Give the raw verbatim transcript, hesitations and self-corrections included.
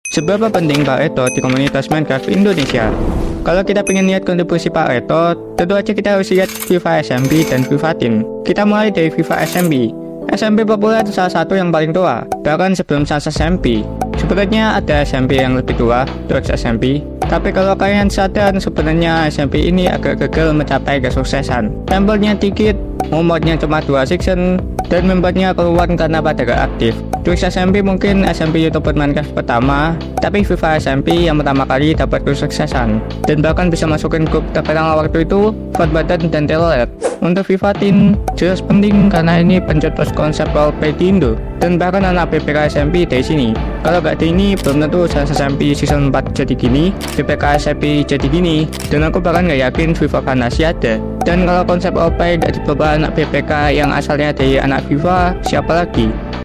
Seberapa penting Pak Reto di komunitas Minecraft Indonesia? Kalau kita pengen lihat kontribusi Pak Reto, tentu aja kita harus lihat FIFA S M B dan FIFA Teen. Kita mulai dari FIFA S M B. S M B populer salah satu yang paling tua, bahkan sebelum S M P. Sebenarnya ada S M P yang lebih tua, terus S M P. Tapi kalau kalian sadar, sebenarnya S M P ini agak gagal mencapai kesuksesan. Sampelnya dikit, umurnya cuma dua season, dan membernya keluar karena pada gak aktif. Terus S M P mungkin S M P YouTuber Minecraft pertama, tapi FIFA S M P yang pertama kali dapat kesuksesan, dan bahkan bisa masukin grup terkenal waktu itu, Fort Button dan Telolet. Untuk FIFA Teen jelas penting karena ini pencetus konsep roleplay di Indo, dan bahkan anak B P K S M P dari sini. Kalau gak di ini, belum tentu S M P season empat jadi gini, B P K S M P jadi gini, dan aku bahkan gak yakin FIFA Fantasy ada. Dan kalau konsep roleplay gak dibawa anak B P K yang asalnya dari anak FIFA, siapa lagi?